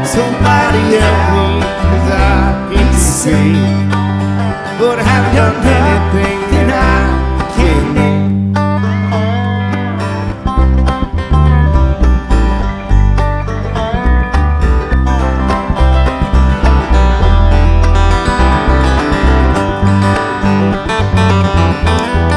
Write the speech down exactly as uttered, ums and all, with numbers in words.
Somebody help me, 'cause I can't see, but I haven't done anything